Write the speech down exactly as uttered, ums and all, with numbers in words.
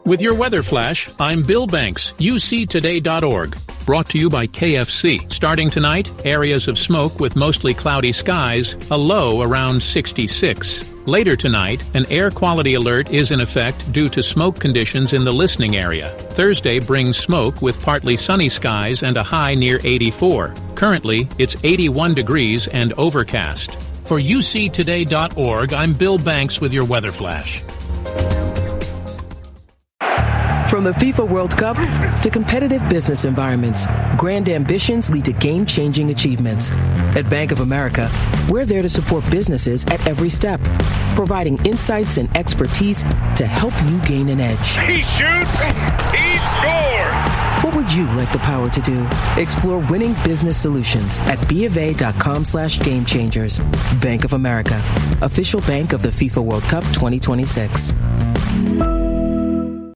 With your weather flash, I'm Bill Banks, U C today dot org. Brought to you by K F C. Starting tonight, areas of smoke with mostly cloudy skies, a low around sixty-six. Later tonight, an air quality alert is in effect due to smoke conditions in the listening area. Thursday brings smoke with partly sunny skies and a high near eighty-four. Currently, it's eighty-one degrees and overcast. For U C today dot org, I'm Bill Banks with your weather flash. From the FIFA World Cup to competitive business environments, grand ambitions lead to game-changing achievements. At Bank of America, we're there to support businesses at every step, providing insights and expertise to help you gain an edge. He shoots, he scores! What would you like the power to do? Explore winning business solutions at BofA.com slash game changers. Bank of America, official bank of the FIFA World Cup twenty twenty-six.